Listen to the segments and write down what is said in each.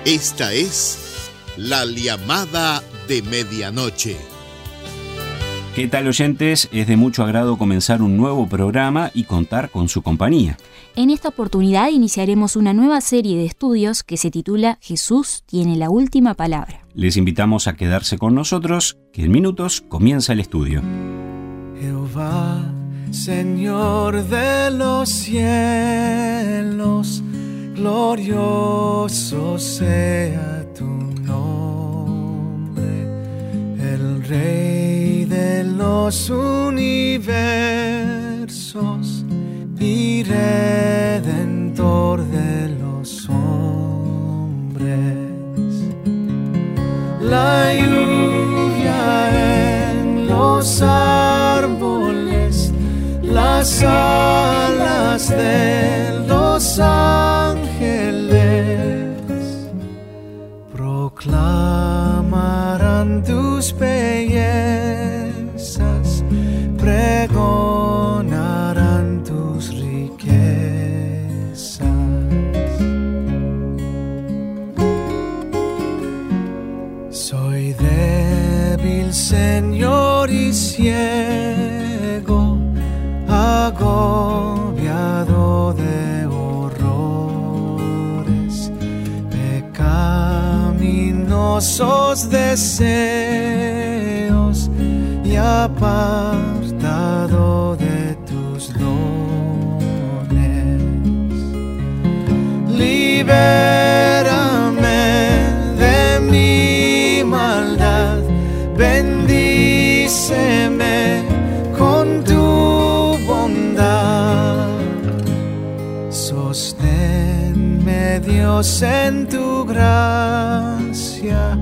Esta es La Llamada de Medianoche. ¿Qué tal, oyentes? Es de mucho agrado comenzar un nuevo programa y contar con su compañía. En esta oportunidad iniciaremos una nueva serie de estudios que se titula Jesús tiene la última palabra. Les invitamos a quedarse con nosotros, que en minutos comienza el estudio. Jehová, Señor de los cielos, glorioso sea tu nombre, el Rey de los universos y Redentor de los hombres. La lluvia en los árboles, las alas de los ángeles proclamarán tus bellezas, pregonarán tus riquezas. Soy débil, Señor, y ciego, agobiado de horrores, pecaminosos deseos y apartado de tus dones. Libérame de mi maldad, bendíceme con tu bondad. Sosténme, Dios, en tu gracia,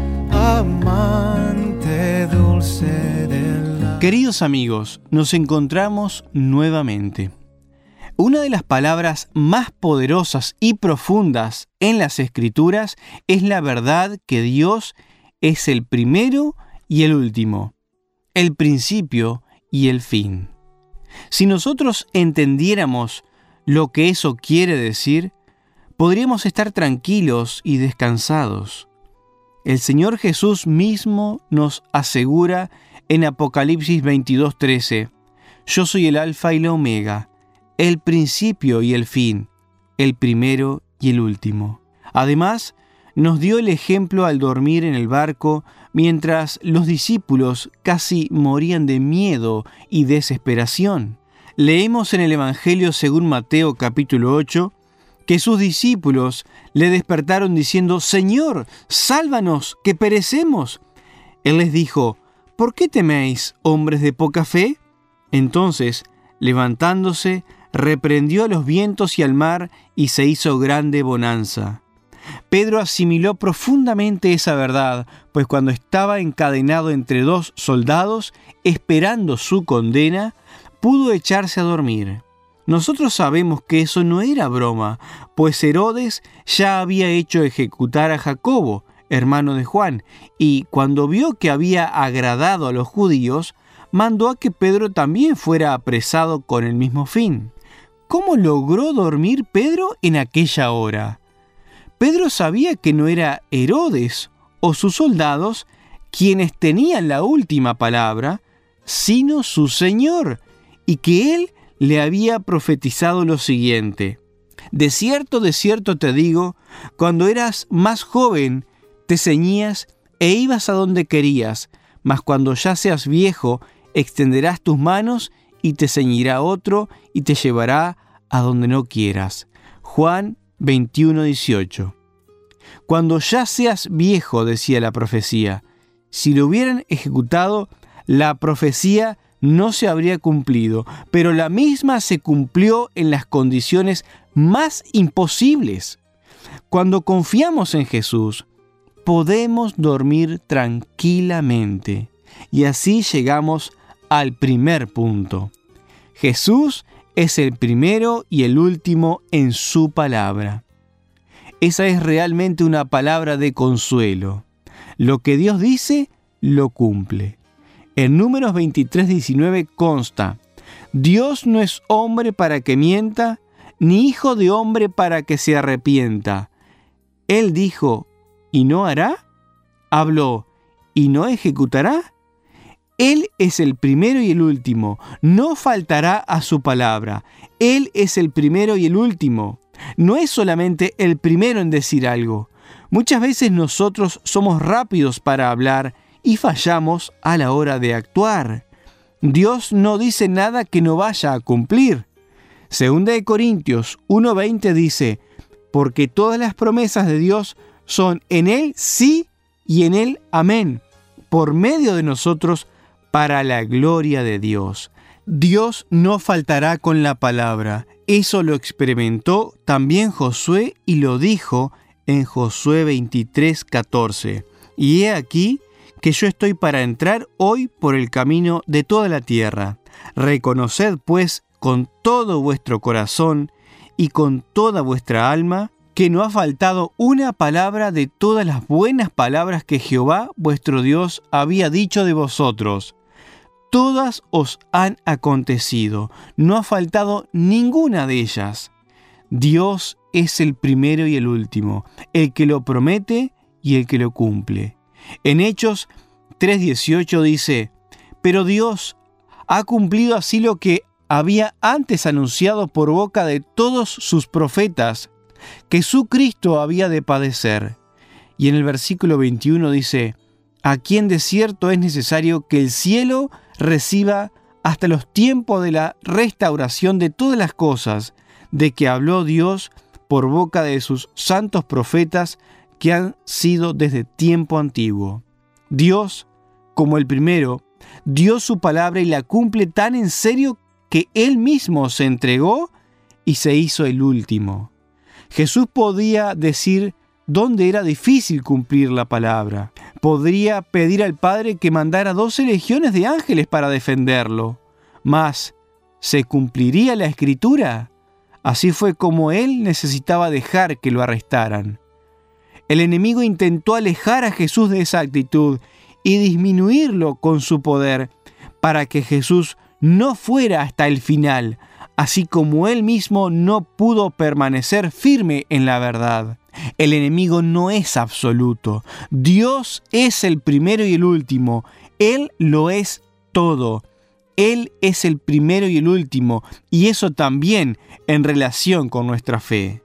amante dulce de la... Queridos amigos, nos encontramos nuevamente. Una de las palabras más poderosas y profundas en las Escrituras es la verdad que Dios es el primero y el último, el principio y el fin. Si nosotros entendiéramos lo que eso quiere decir, podríamos estar tranquilos y descansados. El Señor Jesús mismo nos asegura en Apocalipsis 22:13: yo soy el Alfa y la Omega, el principio y el fin, el primero y el último. Además, nos dio el ejemplo al dormir en el barco mientras los discípulos casi morían de miedo y desesperación. Leemos en el Evangelio según Mateo capítulo 8 que sus discípulos le despertaron diciendo: Señor, sálvanos, que perecemos. Él les dijo: ¿por qué teméis, hombres de poca fe? Entonces, levantándose, reprendió a los vientos y al mar, y se hizo grande bonanza. Pedro asimiló profundamente esa verdad, pues cuando estaba encadenado entre dos soldados, esperando su condena, pudo echarse a dormir. Nosotros sabemos que eso no era broma, pues Herodes ya había hecho ejecutar a Jacobo, hermano de Juan, y cuando vio que había agradado a los judíos, mandó a que Pedro también fuera apresado con el mismo fin. ¿Cómo logró dormir Pedro en aquella hora? Pedro sabía que no era Herodes o sus soldados quienes tenían la última palabra, sino su Señor, y que Él le había profetizado lo siguiente: de cierto te digo, cuando eras más joven, te ceñías e ibas a donde querías, mas cuando ya seas viejo, extenderás tus manos y te ceñirá otro y te llevará a donde no quieras. Juan 21:18. Cuando ya seas viejo, decía la profecía. Si lo hubieran ejecutado, la profecía no se habría cumplido, pero la misma se cumplió en las condiciones más imposibles. Cuando confiamos en Jesús, podemos dormir tranquilamente. Y así llegamos al primer punto. Jesús es el primero y el último en su palabra. Esa es realmente una palabra de consuelo. Lo que Dios dice, lo cumple. En Números 23:19 consta: Dios no es hombre para que mienta, ni hijo de hombre para que se arrepienta. Él dijo, ¿y no hará? ¿Habló, y no ejecutará? Él es el primero y el último, no faltará a su palabra. Él es el primero y el último. No es solamente el primero en decir algo. Muchas veces nosotros somos rápidos para hablar y fallamos a la hora de actuar. Dios no dice nada que no vaya a cumplir. 2 Corintios 1:20 dice, porque todas las promesas de Dios son en Él sí y en Él amén, por medio de nosotros para la gloria de Dios. Dios no faltará con la palabra. Eso lo experimentó también Josué y lo dijo en Josué 23:14. Y he aquí que yo estoy para entrar hoy por el camino de toda la tierra. Reconoced pues con todo vuestro corazón y con toda vuestra alma que no ha faltado una palabra de todas las buenas palabras que Jehová vuestro Dios había dicho de vosotros. Todas os han acontecido, no ha faltado ninguna de ellas. Dios es el primero y el último, el que lo promete y el que lo cumple. En Hechos 3:18 dice, pero Dios ha cumplido así lo que había antes anunciado por boca de todos sus profetas, que su Cristo había de padecer. Y en el versículo 21 dice, aquí en desierto es necesario que el cielo reciba hasta los tiempos de la restauración de todas las cosas, de que habló Dios por boca de sus santos profetas que han sido desde tiempo antiguo. Dios, como el primero, dio su palabra y la cumple tan en serio que Él mismo se entregó y se hizo el último. Jesús podía decir dónde era difícil cumplir la palabra. Podría pedir al Padre que mandara 12 legiones de ángeles para defenderlo. Mas, ¿se cumpliría la Escritura? Así fue como Él necesitaba dejar que lo arrestaran. El enemigo intentó alejar a Jesús de esa actitud y disminuirlo con su poder para que Jesús no fuera hasta el final, así como Él mismo no pudo permanecer firme en la verdad. El enemigo no es absoluto. Dios es el primero y el último. Él lo es todo. Él es el primero y el último, y eso también en relación con nuestra fe.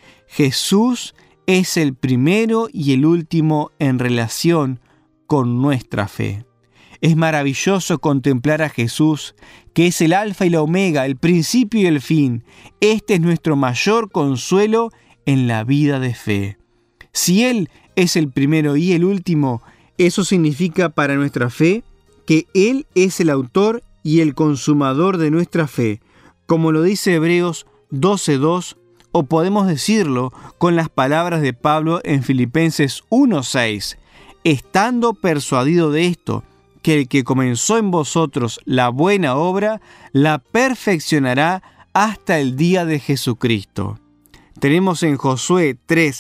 Jesús es el primero y el último en relación con nuestra fe. Es maravilloso contemplar a Jesús, que es el alfa y la omega, el principio y el fin. Este es nuestro mayor consuelo en la vida de fe. Si Él es el primero y el último, eso significa para nuestra fe que Él es el autor y el consumador de nuestra fe, como lo dice Hebreos 12:2, o podemos decirlo con las palabras de Pablo en Filipenses 1:6, estando persuadido de esto, que el que comenzó en vosotros la buena obra, la perfeccionará hasta el día de Jesucristo. Tenemos en Josué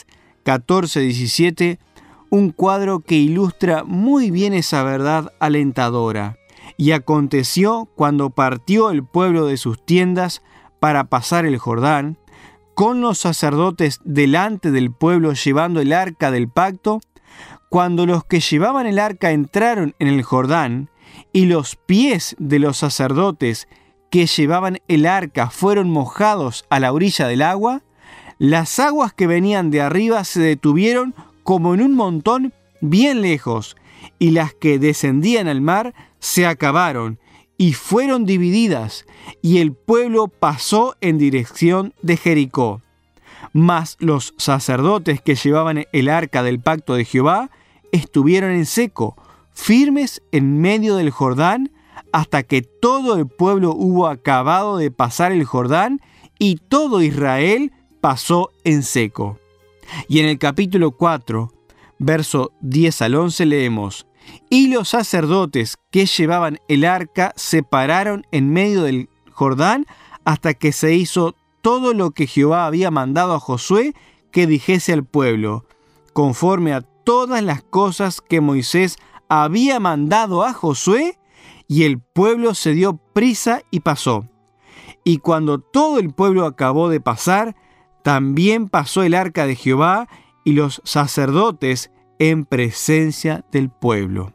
3:14-17 un cuadro que ilustra muy bien esa verdad alentadora. Y aconteció cuando partió el pueblo de sus tiendas para pasar el Jordán, con los sacerdotes delante del pueblo llevando el arca del pacto, cuando los que llevaban el arca entraron en el Jordán, y los pies de los sacerdotes que llevaban el arca fueron mojados a la orilla del agua, las aguas que venían de arriba se detuvieron como en un montón bien lejos, y las que descendían al mar se acabaron y fueron divididas, y el pueblo pasó en dirección de Jericó. Mas los sacerdotes que llevaban el arca del pacto de Jehová estuvieron en seco, firmes en medio del Jordán, hasta que todo el pueblo hubo acabado de pasar el Jordán, y todo Israel pasó en seco. Y en el capítulo 4, verso 10 al 11 leemos: y los sacerdotes que llevaban el arca se pararon en medio del Jordán hasta que se hizo todo lo que Jehová había mandado a Josué que dijese al pueblo, conforme a todas las cosas que Moisés había mandado a Josué, y el pueblo se dio prisa y pasó. Y cuando todo el pueblo acabó de pasar, también pasó el arca de Jehová, y los sacerdotes en presencia del pueblo.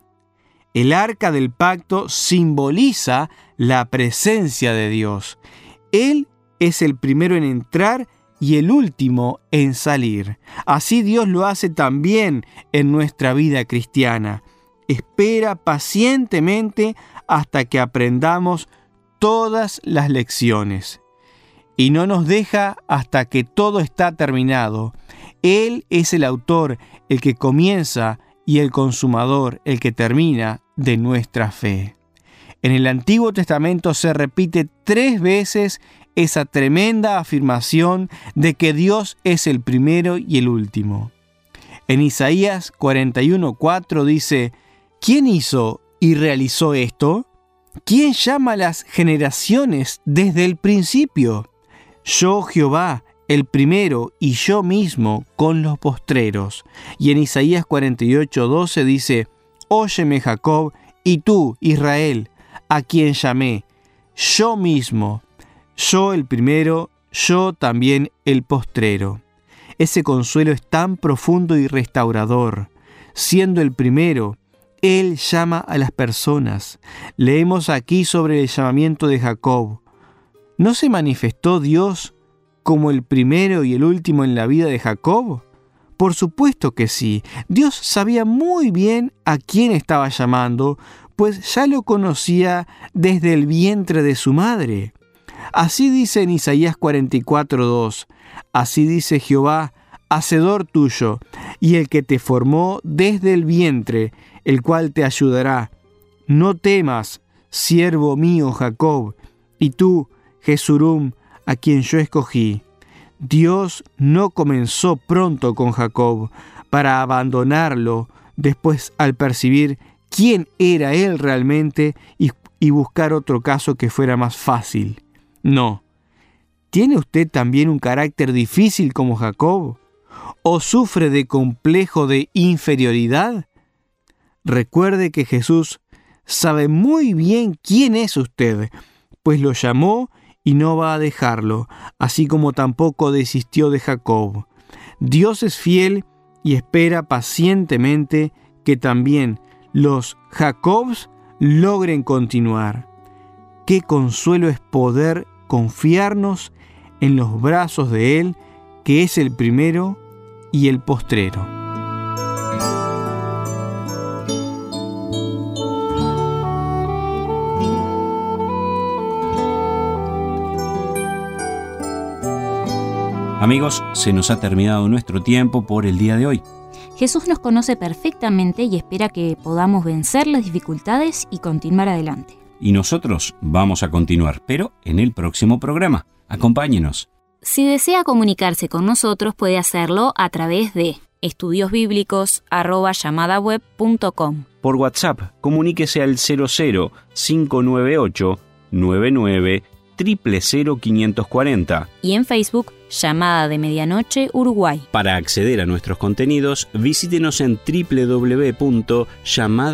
El arca del pacto simboliza la presencia de Dios. Él es el primero en entrar y el último en salir. Así Dios lo hace también en nuestra vida cristiana. Espera pacientemente hasta que aprendamos todas las lecciones. Y no nos deja hasta que todo está terminado. Él es el autor, el que comienza, y el consumador, el que termina de nuestra fe. En el Antiguo Testamento se repite 3 veces esa tremenda afirmación de que Dios es el primero y el último. En Isaías 41:4 dice: ¿Quién hizo y realizó esto? ¿Quién llama a las generaciones desde el principio? Yo, Jehová, el primero, y yo mismo con los postreros. Y en Isaías 48:12 dice: Óyeme, Jacob, y tú, Israel, a quien llamé, yo mismo, yo el primero, yo también el postrero. Ese consuelo es tan profundo y restaurador. Siendo el primero, Él llama a las personas. Leemos aquí sobre el llamamiento de Jacob. ¿No se manifestó Dios como el primero y el último en la vida de Jacob? Por supuesto que sí. Dios sabía muy bien a quién estaba llamando, pues ya lo conocía desde el vientre de su madre. Así dice en Isaías 44:2, así dice Jehová, hacedor tuyo, y el que te formó desde el vientre, el cual te ayudará. No temas, siervo mío Jacob, y tú, Jesurum, a quien yo escogí. Dios no comenzó pronto con Jacob para abandonarlo después al percibir quién era él realmente y buscar otro caso que fuera más fácil. No. ¿Tiene usted también un carácter difícil como Jacob? ¿O sufre de complejo de inferioridad? Recuerde que Jesús sabe muy bien quién es usted, pues lo llamó y no va a dejarlo, así como tampoco desistió de Jacob. Dios es fiel y espera pacientemente que también los Jacobs logren continuar. Qué consuelo es poder confiarnos en los brazos de Él, que es el primero y el postrero. Amigos, se nos ha terminado nuestro tiempo por el día de hoy. Jesús nos conoce perfectamente y espera que podamos vencer las dificultades y continuar adelante. Y nosotros vamos a continuar, pero en el próximo programa. Acompáñenos. Si desea comunicarse con nosotros, puede hacerlo a través de estudiosbiblicos@llamadaweb.com. Por WhatsApp, comuníquese al 00-598 99 00540. Y en Facebook, Llamada de Medianoche Uruguay. Para acceder a nuestros contenidos, visítenos en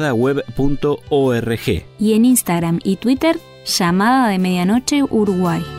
www.llamadaweb.org. Y en Instagram y Twitter, Llamada de Medianoche Uruguay.